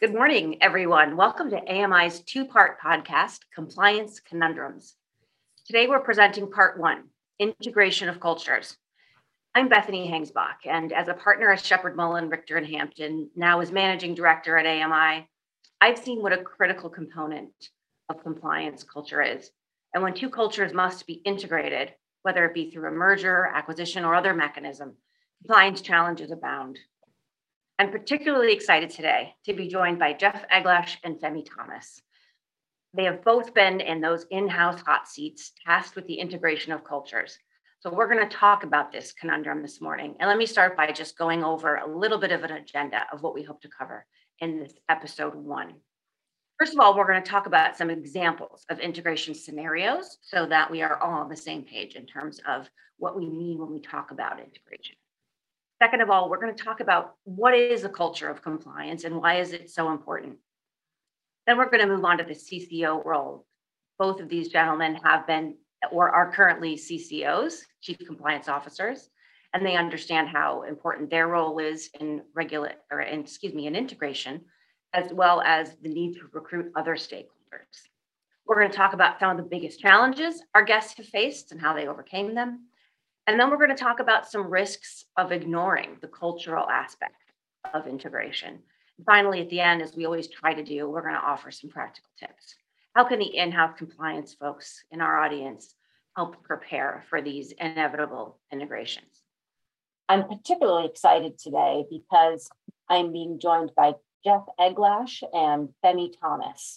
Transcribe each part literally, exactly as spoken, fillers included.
Good morning, everyone. Welcome to A M I's two-part podcast, Compliance Conundrums. Today, we're presenting part one, Integration of Cultures. I'm Bethany Hangsbach, and as a partner at Sheppard Mullin, Richter and Hampton, now as managing director at A M I, I've seen what a critical component of compliance culture is. And when two cultures must be integrated, whether it be through a merger, acquisition, or other mechanism, compliance challenges abound. I'm particularly excited today to be joined by Jeff Eglash and Femi Thomas. They have both been in those in-house hot seats tasked with the integration of cultures. So we're going to talk about this conundrum this morning. And let me start by just going over a little bit of an agenda of what we hope to cover in this episode one. First of all, we're going to talk about some examples of integration scenarios so that we are all on the same page in terms of what we mean when we talk about integration. Second of all, we're going to talk about what is a culture of compliance and why is it so important. Then we're going to move on to the C C O role. Both of these gentlemen have been or are currently C C Os, Chief Compliance Officers, and they understand how important their role is in regulate or in, excuse me, in integration, as well as the need to recruit other stakeholders. We're going to talk about some of the biggest challenges our guests have faced and how they overcame them. And then we're going to talk about some risks of ignoring the cultural aspect of integration. And finally, at the end, as we always try to do, we're going to offer some practical tips. How can the in-house compliance folks in our audience help prepare for these inevitable integrations? I'm particularly excited today because I'm being joined by Jeff Eglash and Femi Thomas.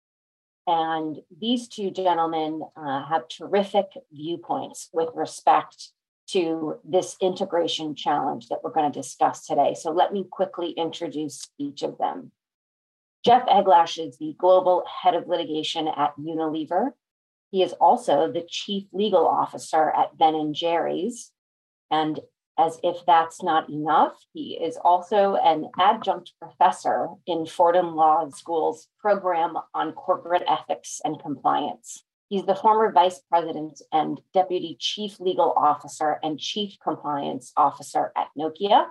And these two gentlemen uh, have terrific viewpoints with respect to this integration challenge that we're going to discuss today. So let me quickly introduce each of them. Jeff Eglash is the Global Head of Litigation at Unilever. He is also the Chief Legal Officer at Ben and Jerry's. And as if that's not enough, he is also an adjunct professor in Fordham Law School's program on corporate ethics and compliance. He's the former vice president and deputy chief legal officer and chief compliance officer at Nokia.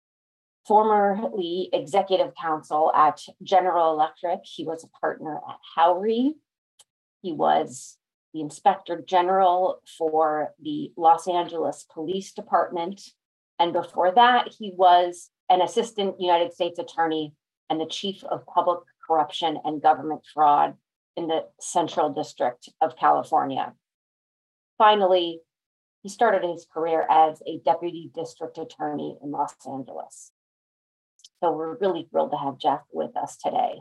Formerly executive counsel at General Electric, he was a partner at Howry. He was the Inspector General for the Los Angeles Police Department. And before that, he was an assistant United States attorney and the chief of public corruption and government fraud in the Central District of California. Finally, he started his career as a deputy district attorney in Los Angeles. So we're really thrilled to have Jeff with us today.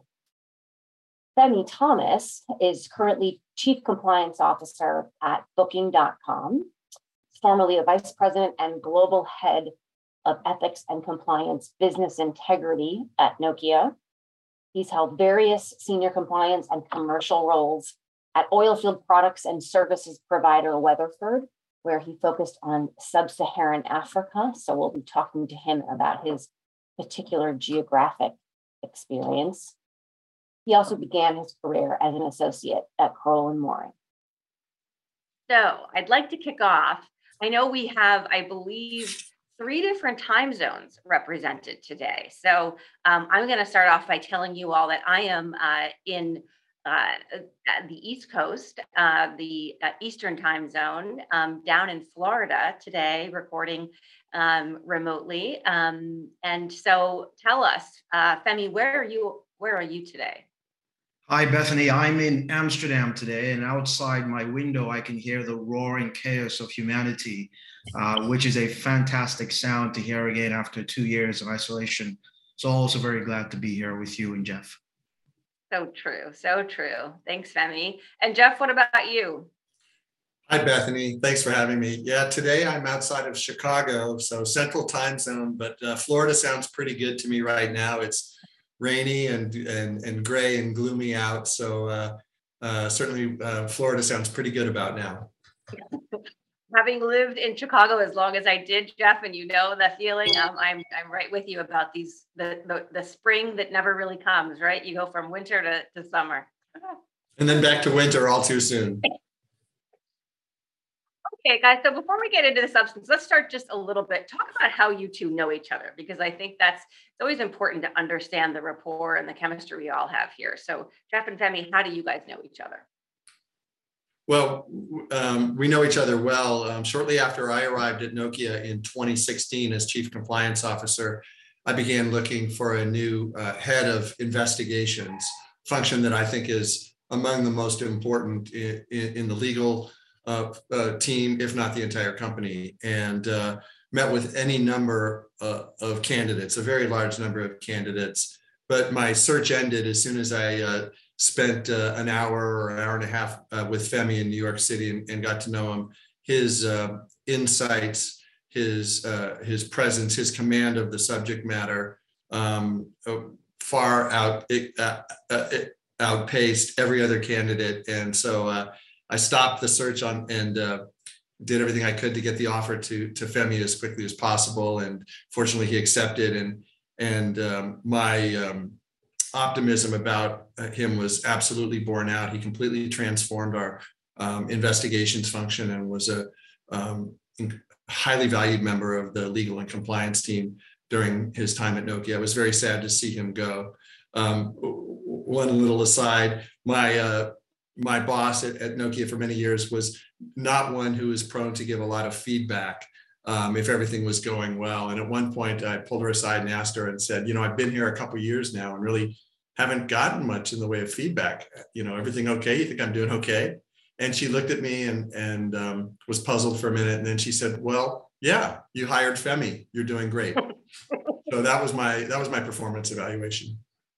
Femi Thomas is currently Chief Compliance Officer at Booking dot com, formerly a Vice President and Global Head of Ethics and Compliance Business Integrity at Nokia. He's held various senior compliance and commercial roles at oilfield products and services provider Weatherford, where he focused on sub-Saharan Africa. So we'll be talking to him about his particular geographic experience. He also began his career as an associate at Crowell and Moring. So I'd like to kick off. I know we have, I believe, three different time zones represented today. So um, I'm going to start off by telling you all that I am uh, in uh, the East Coast, uh, the uh, Eastern time zone, um, down in Florida today, recording um, remotely. Um, and so tell us, uh, Femi, where are you? Where are you today? Hi, Bethany. I'm in Amsterdam today, and outside my window, I can hear the roaring chaos of humanity, uh, which is a fantastic sound to hear again after two years of isolation. So also very glad to be here with you and Jeff. So true. So true. Thanks, Femi. And Jeff, what about you? Hi, Bethany. Thanks for having me. Yeah, today I'm outside of Chicago, so central time zone, but uh, Florida sounds pretty good to me right now. It's rainy and, and, and gray and gloomy out. So uh, uh, certainly uh, Florida sounds pretty good about now. Having lived in Chicago as long as I did, Jeff, and you know the feeling, um, I'm I'm right with you about these, the, the, the spring that never really comes, right? You go from winter to, to summer. And then back to winter all too soon. Okay, guys, so before we get into the substance, let's start just a little bit. Talk about how you two know each other, because I think that's it's always important to understand the rapport and the chemistry we all have here. So, Jeff and Femi, how do you guys know each other? Well, um, we know each other well. Um, shortly after I arrived at Nokia in twenty sixteen as Chief Compliance Officer, I began looking for a new uh, head of investigations, function that I think is among the most important in, in, in the legal uh, uh, team, if not the entire company, and uh, met with any number uh, of candidates, a very large number of candidates. But my search ended as soon as I uh, spent uh, an hour or an hour and a half uh, with Femi in New York City and, and got to know him. His uh, insights, his uh, his presence, his command of the subject matter um, far out uh, uh, outpaced every other candidate. And so uh, I stopped the search on and uh, did everything I could to get the offer to to Femi as quickly as possible. And fortunately, he accepted. And and um, my um, optimism about him was absolutely borne out. He completely transformed our um, investigations function and was a um, highly valued member of the legal and compliance team during his time at Nokia. I was very sad to see him go. Um, one little aside, my uh, my boss at, at Nokia for many years was not one who was prone to give a lot of feedback um, if everything was going well. And at one point I pulled her aside and asked her and said, you know, I've been here a couple of years now and really haven't gotten much in the way of feedback. You know, everything okay? You think I'm doing okay? And she looked at me and, and um, was puzzled for a minute. And then she said, well, yeah, you hired Femi. You're doing great. So that was my, that was my performance evaluation.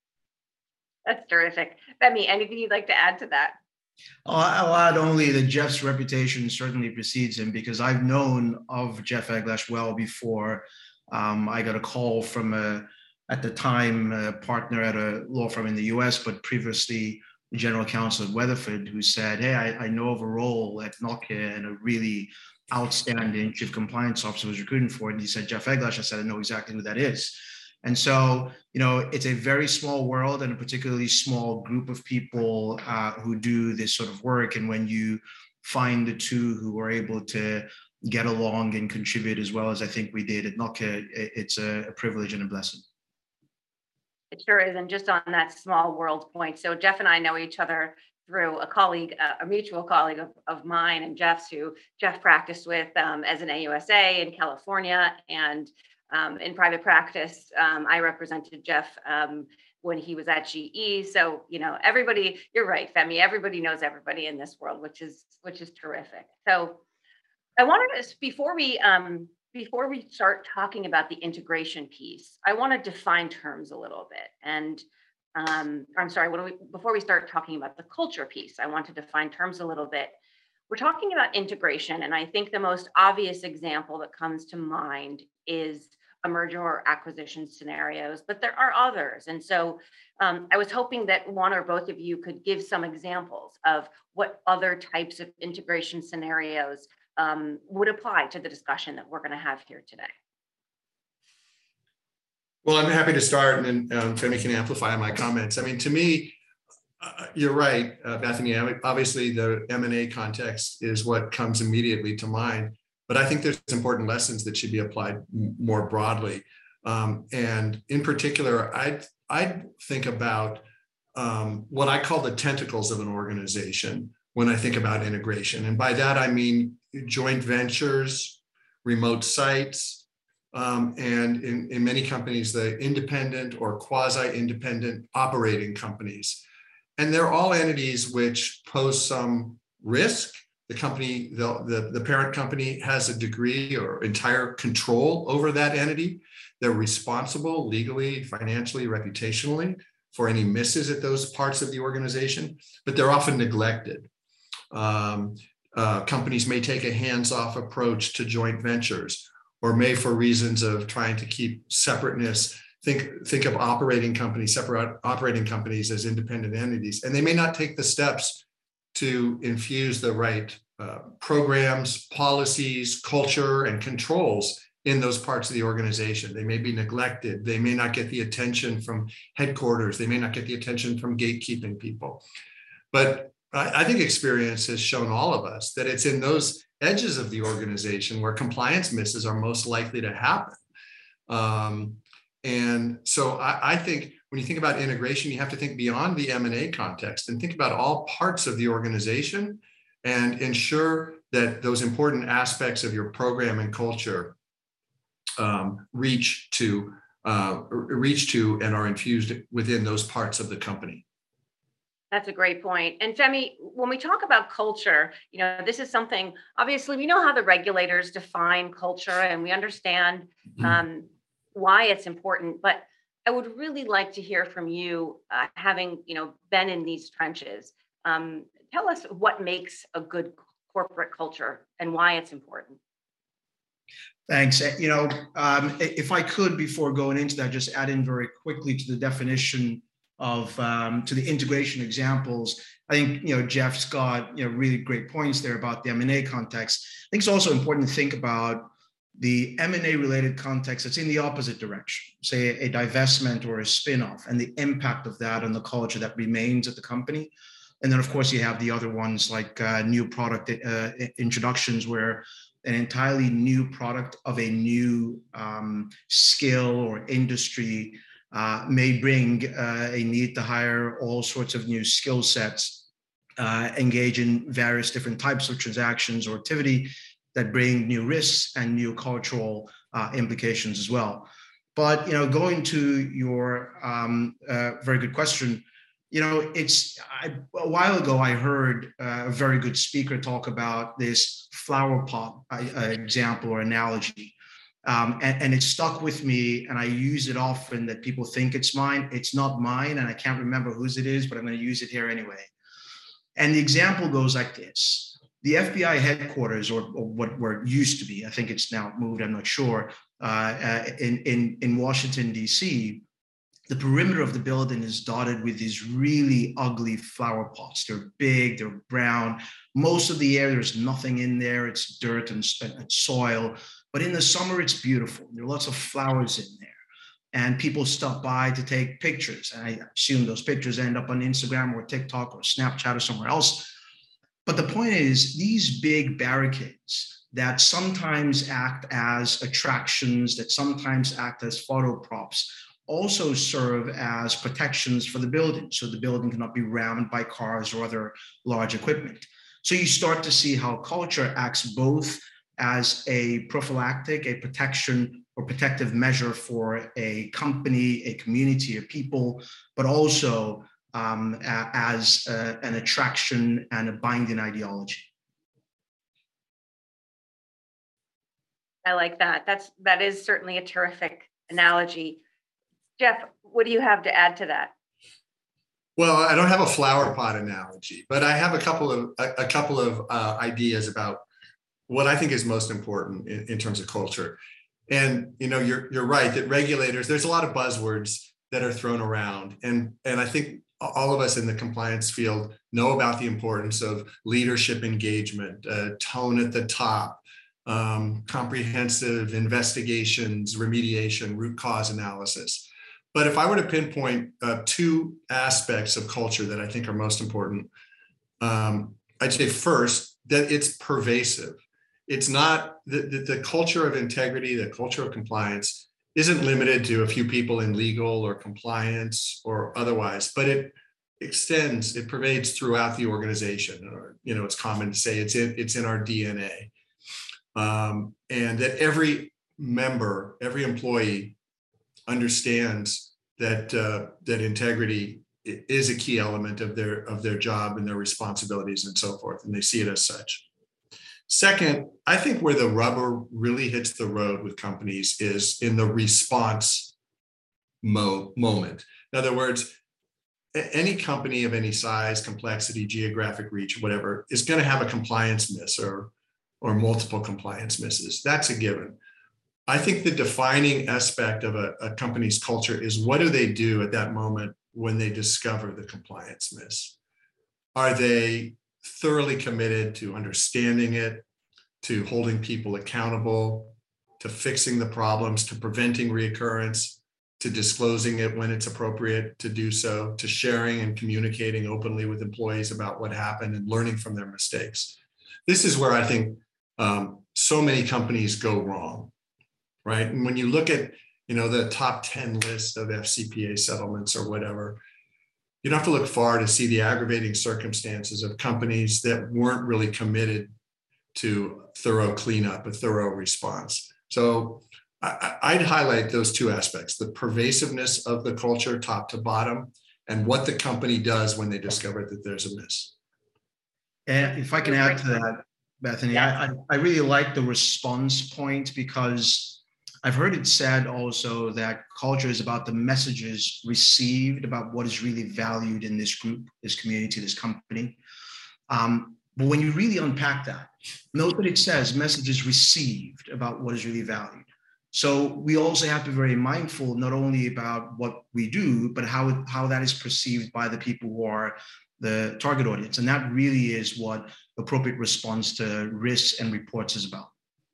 That's terrific. Femi, anything you'd like to add to that? I'll add only that Jeff's reputation certainly precedes him, because I've known of Jeff Eglash well before. Um, I got a call from a, at the time, a partner at a law firm in the U S, but previously the general counsel at Weatherford, who said, hey, I, I know of a role at Nokia and a really outstanding chief compliance officer was recruiting for it. And he said, Jeff Eglash. I said, I know exactly who that is. And so, you know, it's a very small world and a particularly small group of people uh, who do this sort of work. And when you find the two who are able to get along and contribute as well as I think we did at Nokia, it's a, a privilege and a blessing. It sure is. And just on that small world point, so Jeff and I know each other through a colleague, a mutual colleague of, of mine and Jeff's, who Jeff practiced with um, as an A U S A in California. And um, in private practice, um, I represented Jeff um, when he was at G E. So, you know, everybody, you're right, Femi, everybody knows everybody in this world, which is, which is terrific. So I wanted to, before we, um, before we start talking about the integration piece, I want to define terms a little bit. And um, I'm sorry, when we, before we start talking about the culture piece, I want to define terms a little bit. We're talking about integration, and I think the most obvious example that comes to mind is a merger or acquisition scenarios, but there are others. And so um, I was hoping that one or both of you could give some examples of what other types of integration scenarios um, would apply to the discussion that we're going to have here today. Well, I'm happy to start, and then um, Femi can amplify my comments. I mean, to me, uh, you're right, uh, Bethany. Obviously, the M and A context is what comes immediately to mind, but I think there's important lessons that should be applied more broadly. Um, and in particular, I'd, I'd think about um, what I call the tentacles of an organization when I think about integration. And by that, I mean joint ventures, remote sites, Um, and in, in many companies, the independent or quasi-independent operating companies. And they're all entities which pose some risk. The company, the, the, the parent company has a degree or entire control over that entity. They're responsible legally, financially, reputationally for any misses at those parts of the organization, but they're often neglected. Um, uh, companies may take a hands-off approach to joint ventures, or may, for reasons of trying to keep separateness, think, think of operating companies, separate operating companies as independent entities. And they may not take the steps to infuse the right uh, programs, policies, culture, and controls in those parts of the organization. They may be neglected. They may not get the attention from headquarters. They may not get the attention from gatekeeping people. But I, I think experience has shown all of us that it's in those edges of the organization where compliance misses are most likely to happen. Um, and so I, I think when you think about integration, you have to think beyond the M and A context and think about all parts of the organization and ensure that those important aspects of your program and culture um, reach to uh, reach to and are infused within those parts of the company. That's a great point. And Femi, when we talk about culture, you know, this is something, obviously, we know how the regulators define culture and we understand um, why it's important, but I would really like to hear from you, uh, having, you know, been in these trenches. Um, tell us what makes a good corporate culture and why it's important. Thanks. You know, um, if I could, before going into that, just add in very quickly to the definition of um, to the integration examples. I think, you know, Jeff's got, you know, really great points there about the M and A context. I think it's also important to think about the M and A related context that's in the opposite direction, say a divestment or a spin-off, and the impact of that on the culture that remains at the company. And then, of course, you have the other ones like uh, new product uh, introductions, where an entirely new product of a new um, skill or industry uh, may bring uh, a need to hire all sorts of new skill sets, uh, engage in various different types of transactions or activity that bring new risks and new cultural uh, implications as well. But, you know, going to your um, uh, very good question, you know, it's I, a while ago I heard uh, a very good speaker talk about this flower pot uh, example or analogy. Um, and, and it stuck with me, and I use it often that people think it's mine. It's not mine, and I can't remember whose it is, but I'm going to use it here anyway. And the example goes like this. The F B I headquarters, or, or what where it used to be, I think it's now moved, I'm not sure, uh, uh, in, in, in Washington, D C, the perimeter of the building is dotted with these really ugly flower pots. They're big, they're brown. Most of the air, there's nothing in there. It's dirt and, and soil. But in the summer, it's beautiful. There are lots of flowers in there. And people stop by to take pictures. And I assume those pictures end up on Instagram or TikTok or Snapchat or somewhere else. But the point is, these big barricades that sometimes act as attractions, that sometimes act as photo props, also serve as protections for the building, so the building cannot be rammed by cars or other large equipment. So you start to see how culture acts both as a prophylactic, a protection or protective measure for a company, a community of people, but also um, as uh, an attraction and a binding ideology. I like that. That's that is certainly a terrific analogy. Jeff, what do you have to add to that? Well, I don't have a flower pot analogy, but I have a couple of a, a couple of uh, ideas about what I think is most important in, in terms of culture. And you know, you're you're right that regulators. There's a lot of buzzwords that are thrown around, and and I think all of us in the compliance field know about the importance of leadership engagement, uh, tone at the top, um, comprehensive investigations, remediation, root cause analysis. But if I were to pinpoint uh, two aspects of culture that I think are most important, um, I'd say first that it's pervasive. It's not the, the, the culture of integrity, the culture of compliance isn't limited to a few people in legal or compliance or otherwise, but it extends, it pervades throughout the organization. Or, you know, it's common to say it's in, it's in our D N A. Um, and that every member, every employee understands that uh, that integrity is a key element of their of their job and their responsibilities and so forth, and they see it as such. Second, I think where the rubber really hits the road with companies is in the response mo- moment. In other words, any company of any size, complexity, geographic reach, whatever, is going to have a compliance miss or or multiple compliance misses. That's a given. I think the defining aspect of a, a company's culture is what do they do at that moment when they discover the compliance miss? Are they thoroughly committed to understanding it, to holding people accountable, to fixing the problems, to preventing reoccurrence, to to disclosing it when it's appropriate to do so, to sharing and communicating openly with employees about what happened and learning from their mistakes. This is where I think um, so many companies go wrong, right? And when you look at, you know, the top ten list of F C P A settlements or whatever, you don't have to look far to see the aggravating circumstances of companies that weren't really committed to thorough cleanup, a thorough response. So I, I'd highlight those two aspects: the pervasiveness of the culture top to bottom, and what the company does when they discover that there's a miss. And if I can add to that, Bethany, yes. I, I really like the response point, because I've heard it said also that culture is about the messages received about what is really valued in this group, this community, this company. Um, but when you really unpack that, note that it says messages received about what is really valued. So we also have to be very mindful not only about what we do, but how, how that is perceived by the people who are the target audience. And that really is what appropriate response to risks and reports is about.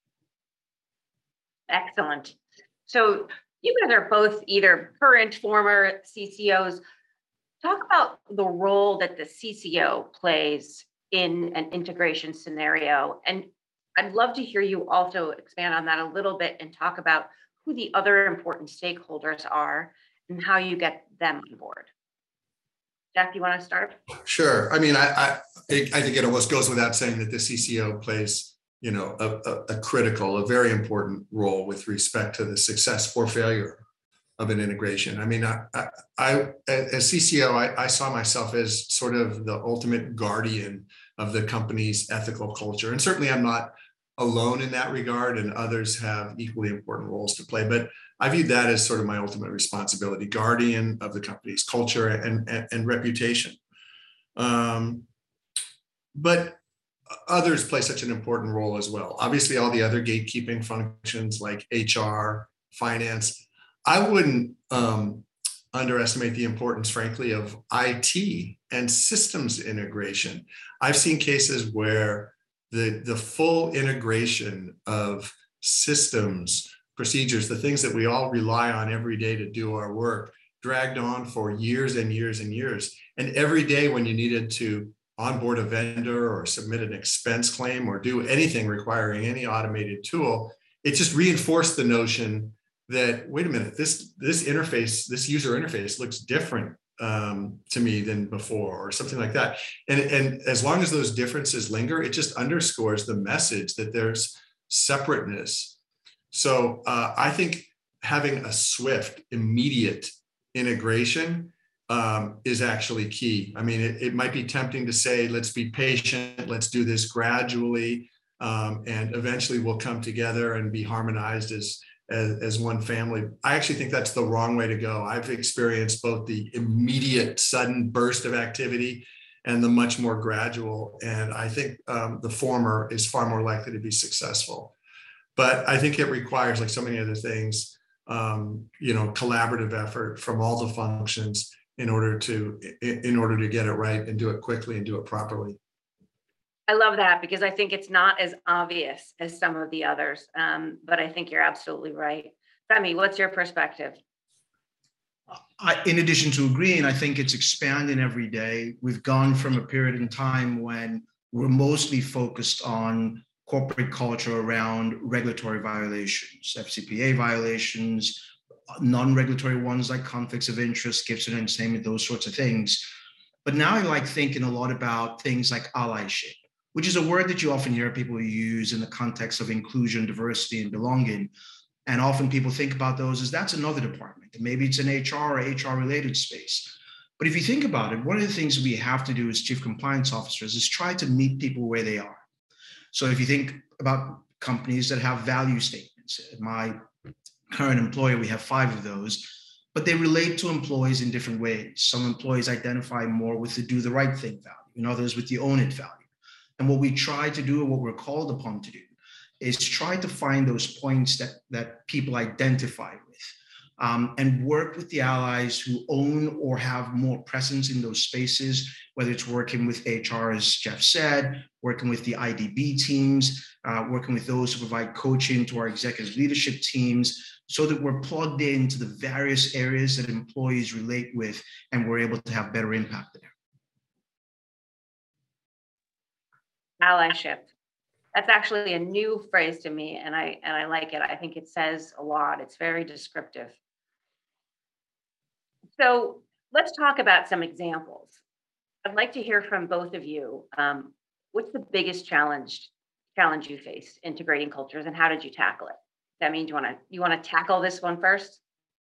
Excellent. So you guys are both either current, former C C Os. Talk about the role that the C C O plays in an integration scenario. And I'd love to hear you also expand on that a little bit and talk about who the other important stakeholders are and how you get them on board. Jeff, you want to start? Sure. I mean, I I, I think it almost goes without saying that the C C O plays, you know, a, a, a critical, a very important role with respect to the success or failure of an integration. I mean, I, I, I as C C O, I, I saw myself as sort of the ultimate guardian of the company's ethical culture. And certainly I'm not alone in that regard, and others have equally important roles to play. But I viewed that as sort of my ultimate responsibility, guardian of the company's culture and, and, and reputation. Um, but others play such an important role as well. Obviously, all the other gatekeeping functions like H R, finance. I wouldn't um, underestimate the importance, frankly, of I T and systems integration. I've seen cases where the, the full integration of systems, procedures, the things that we all rely on every day to do our work, dragged on for years and years and years. And every day when you needed to onboard a vendor or submit an expense claim or do anything requiring any automated tool, it just reinforced the notion that, wait a minute, this, this interface, this user interface looks different um, to me than before, or something like that. And, and as long as those differences linger, it just underscores the message that there's separateness. So uh, I think having a swift, immediate integration um, is actually key. I mean, it, it might be tempting to say, let's be patient, let's do this gradually, um, and eventually we'll come together and be harmonized as, as, as one family. I actually think that's the wrong way to go. I've experienced both the immediate, sudden burst of activity and the much more gradual. And I think um, the former is far more likely to be successful. But I think it requires, like so many other things, um, you know, collaborative effort from all the functions in order to in order to get it right and do it quickly and do it properly. I love that, because I think it's not as obvious as some of the others, um, but I think you're absolutely right. Femi, what's your perspective? I, in addition to agreeing, I think it's expanding every day. We've gone from a period in time when we're mostly focused on corporate culture around regulatory violations, F C P A violations, non-regulatory ones like conflicts of interest, gifts and entertainment, those sorts of things. But now I like thinking a lot about things like allyship, which is a word that you often hear people use in the context of inclusion, diversity, and belonging. And often people think about those as that's another department. Maybe it's an H R or H R-related space. But if you think about it, one of the things we have to do as chief compliance officers is try to meet people where they are. So if you think about companies that have value statements, at my current employer, we have five of those, but they relate to employees in different ways. Some employees identify more with the do the right thing value, and others with the own it value. And what we try to do, and what we're called upon to do, is try to find those points that, that people identify with. um, and work with the allies who own or have more presence in those spaces, whether it's working with H R, as Jeff said, working with the I D B teams, uh, working with those who provide coaching to our executive leadership teams, so that we're plugged into the various areas that employees relate with, and we're able to have better impact there. Allyship. That's actually a new phrase to me, and I and I like it. I think it says a lot. It's very descriptive. So let's talk about some examples. I'd like to hear from both of you. Um, what's the biggest challenge challenge you faced integrating cultures, and how did you tackle it? That means you want to you want to tackle this one first?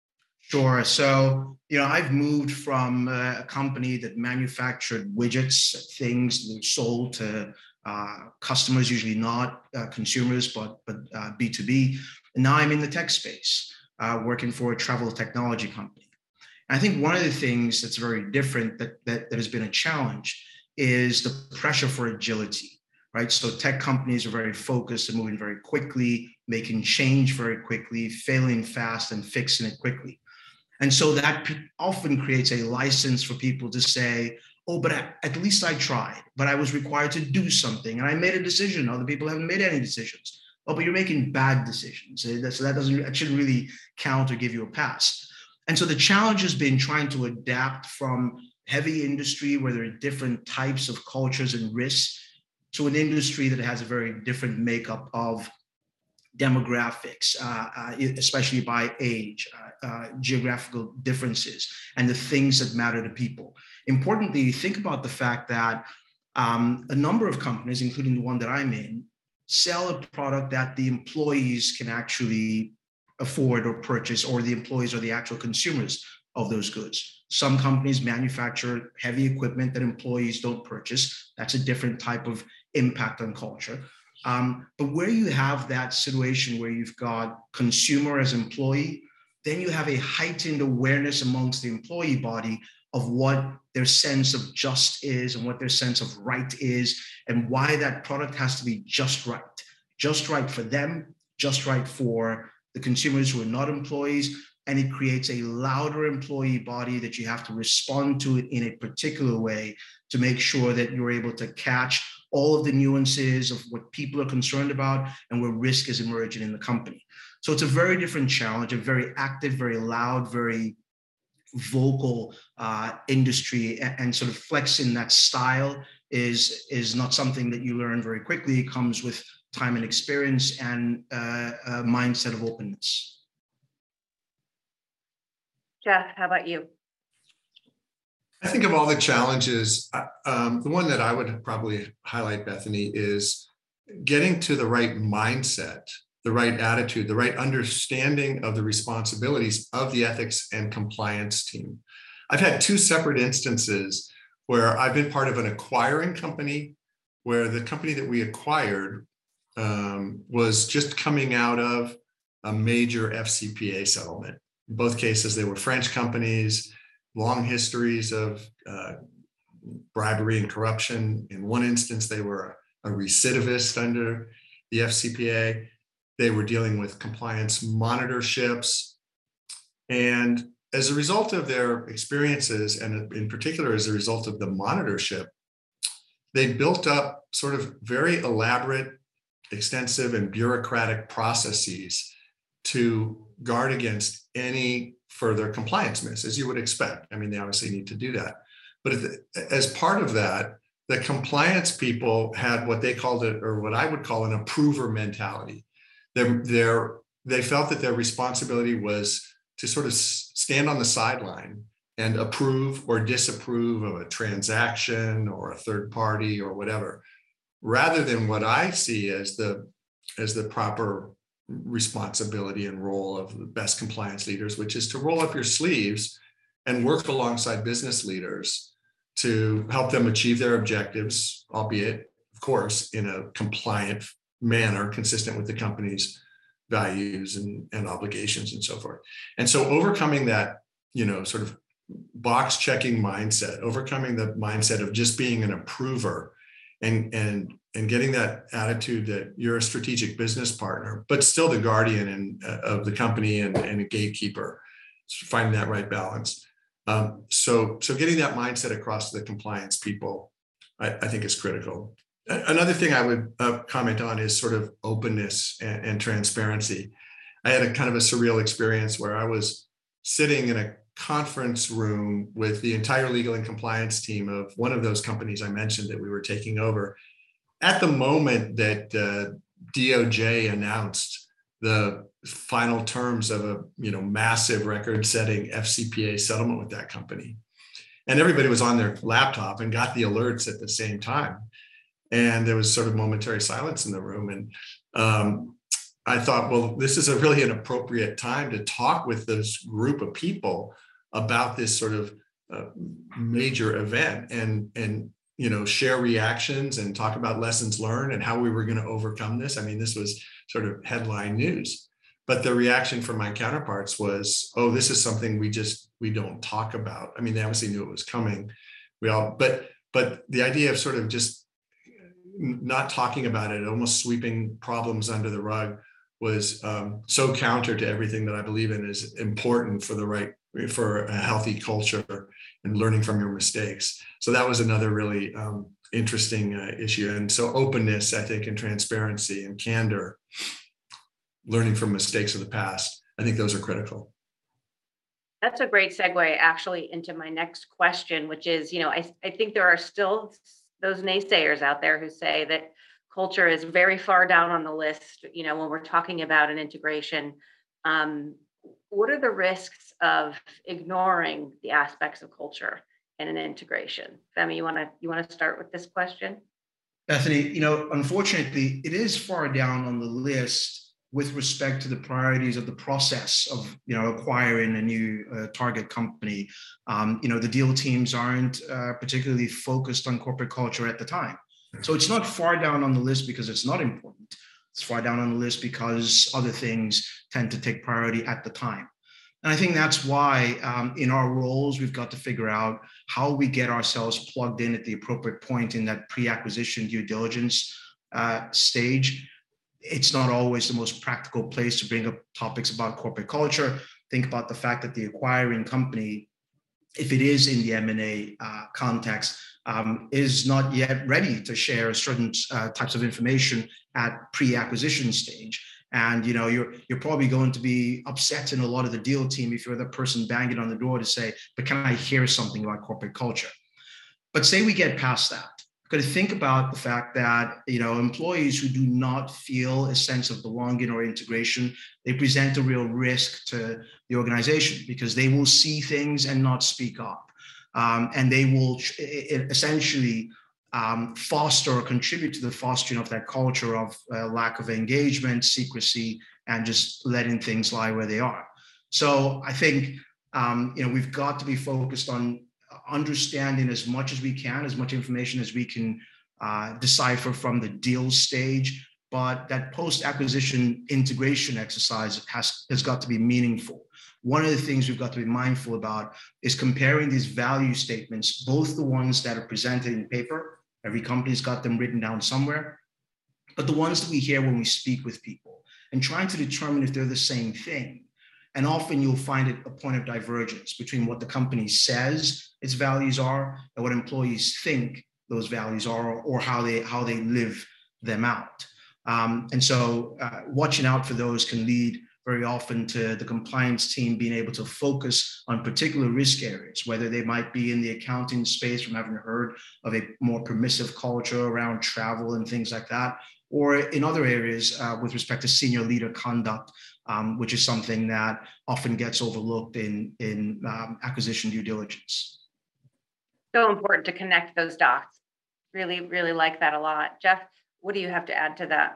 Sure. So, you know, I've moved from a company that manufactured widgets, things that were sold to uh, customers, usually not uh, consumers, but but uh, B two B. And now I'm in the tech space, uh, working for a travel technology company. And I think one of the things that's very different that, that, that has been a challenge is the pressure for agility, right? So tech companies are very focused and moving very quickly, making change very quickly, failing fast and fixing it quickly. And so that often creates a license for people to say, oh, but at least I tried, but I was required to do something and I made a decision. Other people haven't made any decisions. Oh, but you're making bad decisions. So that doesn't, that shouldn't really count or give you a pass. And so the challenge has been trying to adapt from heavy industry where there are different types of cultures and risks to an industry that has a very different makeup of demographics, uh, uh, especially by age, uh, uh, geographical differences, and the things that matter to people. Importantly, think about the fact that um, a number of companies, including the one that I'm in, sell a product that the employees can actually afford or purchase, or the employees are the actual consumers of those goods. Some companies manufacture heavy equipment that employees don't purchase. That's a different type of impact on culture. Um, but where you have that situation where you've got consumer as employee, then you have a heightened awareness amongst the employee body of what their sense of just is and what their sense of right is, and why that product has to be just right. Just right for them, just right for the consumers who are not employees, and it creates a louder employee body that you have to respond to it in a particular way to make sure that you're able to catch all of the nuances of what people are concerned about and where risk is emerging in the company. So it's a very different challenge, a very active, very loud, very vocal uh, industry, and, and sort of flexing that style is, is not something that you learn very quickly. It comes with time and experience and uh, a mindset of openness. Jeff, how about you? I think of all the challenges, um, the one that I would probably highlight, Bethany, is getting to the right mindset, the right attitude, the right understanding of the responsibilities of the ethics and compliance team. I've had two separate instances where I've been part of an acquiring company where the company that we acquired um, was just coming out of a major F C P A settlement. In both cases, they were French companies, long histories of uh, bribery and corruption. In one instance, they were a recidivist under the F C P A. They were dealing with compliance monitorships. And as a result of their experiences, and in particular, as a result of the monitorship, they built up sort of very elaborate, extensive, and bureaucratic processes to guard against any further compliance miss, as you would expect. I mean, they obviously need to do that. But as part of that, the compliance people had what they called it, or what I would call an approver mentality. They're, they're, they felt that their responsibility was to sort of stand on the sideline and approve or disapprove of a transaction or a third party or whatever, rather than what I see as the, as the proper responsibility and role of the best compliance leaders, which is to roll up your sleeves and work alongside business leaders to help them achieve their objectives, albeit, of course, in a compliant manner, consistent with the company's values and, and obligations and so forth. And so overcoming that, you know, sort of box checking mindset, overcoming the mindset of just being an approver and, and, and getting that attitude that you're a strategic business partner, but still the guardian and, uh, of the company and, and a gatekeeper, finding that right balance. Um, so, so getting that mindset across to the compliance people, I, I think is critical. Another thing I would uh, comment on is sort of openness and, and transparency. I had a kind of a surreal experience where I was sitting in a conference room with the entire legal and compliance team of one of those companies I mentioned that we were taking over. At the moment that uh, D O J announced the final terms of a you know massive record-setting F C P A settlement with that company, and everybody was on their laptop and got the alerts at the same time. And there was sort of momentary silence in the room. And um, I thought, well, this is a really an appropriate time to talk with this group of people about this sort of uh, major event and, and, you know, share reactions and talk about lessons learned and how we were going to overcome this. I mean, this was sort of headline news. But the reaction from my counterparts was, oh, this is something we just, we don't talk about. I mean, they obviously knew it was coming. We all, but, but the idea of sort of just not talking about it, almost sweeping problems under the rug, was um, so counter to everything that I believe in is important for the right, for a healthy culture and learning from your mistakes. So that was another really um, interesting uh, issue. And so openness, I think, and transparency and candor, learning from mistakes of the past, I think those are critical. That's a great segue actually into my next question, which is, you know, I, I think there are still those naysayers out there who say that culture is very far down on the list, you know, when we're talking about an integration. Um, what are the risks of ignoring the aspects of culture in an integration? Femi, you want to you want to start with this question? Bethany, you know, unfortunately, it is far down on the list with respect to the priorities of the process of, you know, acquiring a new uh, target company. Um, you know, the deal teams aren't uh, particularly focused on corporate culture at the time. So it's not far down on the list because it's not important. It's far down on the list because other things tend to take priority at the time. And I think that's why um, in our roles, we've got to figure out how we get ourselves plugged in at the appropriate point in that pre-acquisition due diligence uh, stage. It's not always the most practical place to bring up topics about corporate culture. Think about the fact that the acquiring company, if it is in the M and A uh, context, um, is not yet ready to share certain uh, types of information at pre-acquisition stage. And you know, you're you're probably going to be upset in a lot of the deal team if you're the person banging on the door to say, but can I hear something about corporate culture? But say we get past that. Got to think about the fact that, you know, employees who do not feel a sense of belonging or integration, they present a real risk to the organization because they will see things and not speak up. Um, and they will essentially um, foster or contribute to the fostering of that culture of uh, lack of engagement, secrecy, and just letting things lie where they are. So I think, um, you know, we've got to be focused on understanding as much as we can, as much information as we can uh, decipher from the deal stage, but that post-acquisition integration exercise has, has got to be meaningful. One of the things we've got to be mindful about is comparing these value statements, both the ones that are presented in paper, every company's got them written down somewhere, but the ones that we hear when we speak with people, and trying to determine if they're the same thing. And often you'll find it a point of divergence between what the company says its values are and what employees think those values are, or how they how they live them out. Um, and so uh, watching out for those can lead very often to the compliance team being able to focus on particular risk areas, whether they might be in the accounting space from having heard of a more permissive culture around travel and things like that, or in other areas uh, with respect to senior leader conduct, um, which is something that often gets overlooked in, in um, acquisition due diligence. So important to connect those dots. Really, really like that a lot. Jeff, what do you have to add to that?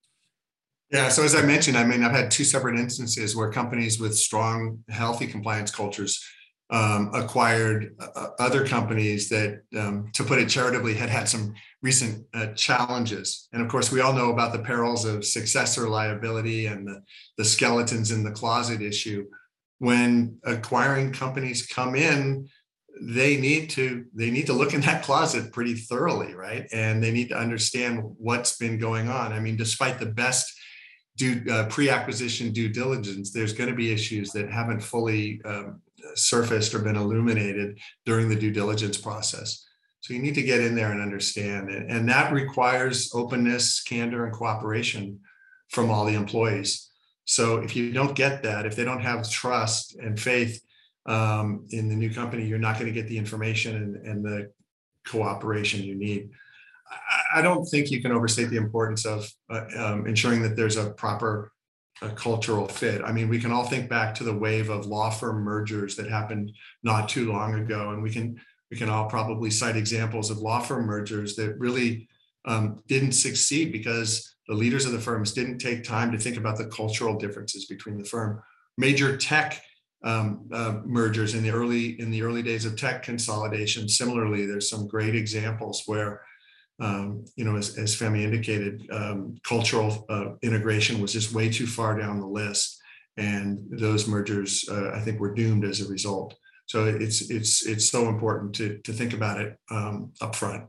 Yeah, so as I mentioned, I mean, I've had two separate instances where companies with strong, healthy compliance cultures um, acquired uh, other companies that, um, to put it charitably, had had some recent uh, challenges. And of course, we all know about the perils of successor liability and the, the skeletons in the closet issue. When acquiring companies come in, they need to they need to look in that closet pretty thoroughly, right? And they need to understand what's been going on. I mean, despite the best due uh, pre-acquisition due diligence, there's going to be issues that haven't fully um, surfaced or been illuminated during the due diligence process. So you need to get in there and understand it. And that requires openness, candor, and cooperation from all the employees. So if you don't get that, if they don't have trust and faith um, in the new company, you're not going to get the information and, and the cooperation you need. I, I don't think you can overstate the importance of uh, um, ensuring that there's a proper uh, cultural fit. I mean, we can all think back to the wave of law firm mergers that happened not too long ago, and we can we can all probably cite examples of law firm mergers that really um, didn't succeed because the leaders of the firms didn't take time to think about the cultural differences between the firm. Major tech um, uh, mergers in the early in the early days of tech consolidation. Similarly, there's some great examples where, um, you know, as, as Femi indicated, um, cultural uh, integration was just way too far down the list, and those mergers, uh, I think, were doomed as a result. So it's it's it's so important to to think about it um, up front.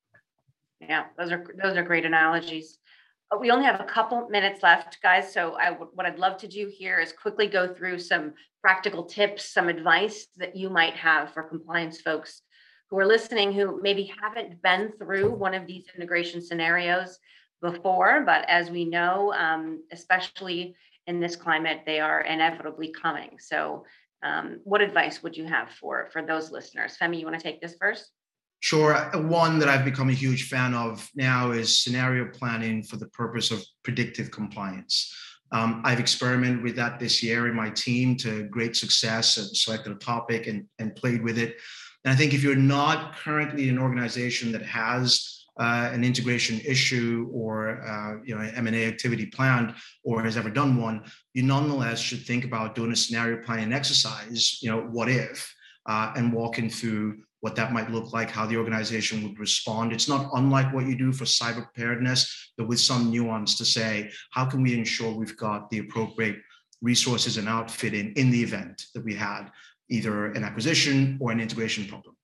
Yeah, those are those are great analogies. We only have a couple minutes left, guys. So I, what I'd love to do here is quickly go through some practical tips, some advice that you might have for compliance folks who are listening, who maybe haven't been through one of these integration scenarios before. But as we know, um, especially in this climate, they are inevitably coming. So um, what advice would you have for, for those listeners? Femi, you want to take this first? Sure. One that I've become a huge fan of now is scenario planning for the purpose of predictive compliance. Um, I've experimented with that this year in my team to great success and selected a topic and, and played with it. And I think if you're not currently an organization that has uh, an integration issue or uh, you know, an M and A activity planned or has ever done one, you nonetheless should think about doing a scenario planning exercise, you know, what if, uh, and walking through what that might look like, how the organization would respond. It's not unlike what you do for cyber preparedness, but with some nuance to say, how can we ensure we've got the appropriate resources and outfitting in the event that we had either an acquisition or an integration problem?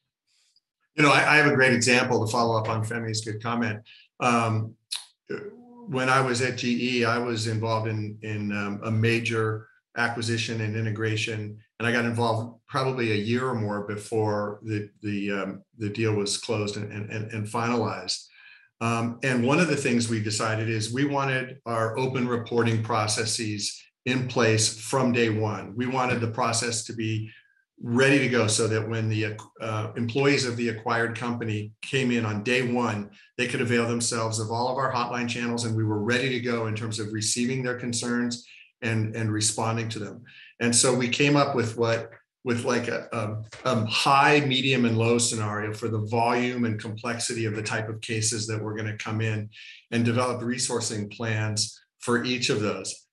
You know, I, I have a great example to follow up on Femi's good comment. Um, when I was at G E, I was involved in, in um, a major acquisition and integration, and I got involved probably a year or more before the the um, the deal was closed and and, and finalized. Um, and one of the things we decided is we wanted our open reporting processes in place from day one. We wanted the process to be ready to go so that when the uh, employees of the acquired company came in on day one, they could avail themselves of all of our hotline channels, and we were ready to go in terms of receiving their concerns and, and responding to them. And so we came up with what, with like a, a, a high, medium, and low scenario for the volume and complexity of the type of cases that were going to come in, and developed resourcing plans for each of those.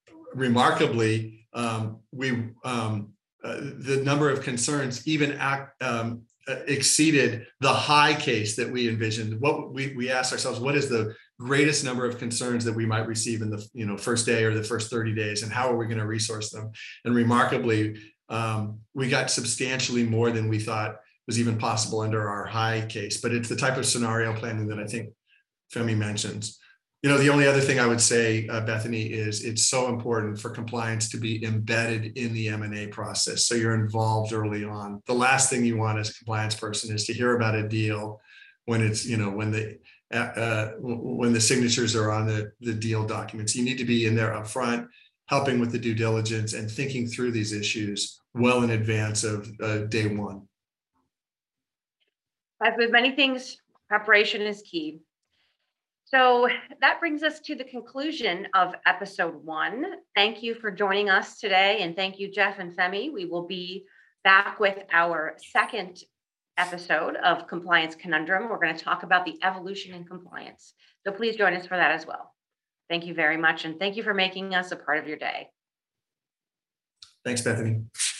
Remarkably, um, we um, uh, the number of concerns even act, um, exceeded the high case that we envisioned. What we, we asked ourselves, what is the greatest number of concerns that we might receive in the you know first day or the first thirty days, and how are we going to resource them? And remarkably, um, we got substantially more than we thought was even possible under our high case. But it's the type of scenario planning that I think Femi mentions. You know, the only other thing I would say, uh, Bethany, is it's so important for compliance to be embedded in the M and A process, so you're involved early on. The last thing you want as a compliance person is to hear about a deal when it's, you know, when the uh, when the signatures are on the, the deal documents. You need to be in there up front, helping with the due diligence and thinking through these issues well in advance of uh, day one. As with many things, preparation is key. So that brings us to the conclusion of episode one. Thank you for joining us today. And thank you, Jeff and Femi. We will be back with our second episode of Compliance Conundrum. We're going to talk about the evolution in compliance. So please join us for that as well. Thank you very much. And thank you for making us a part of your day. Thanks, Bethany.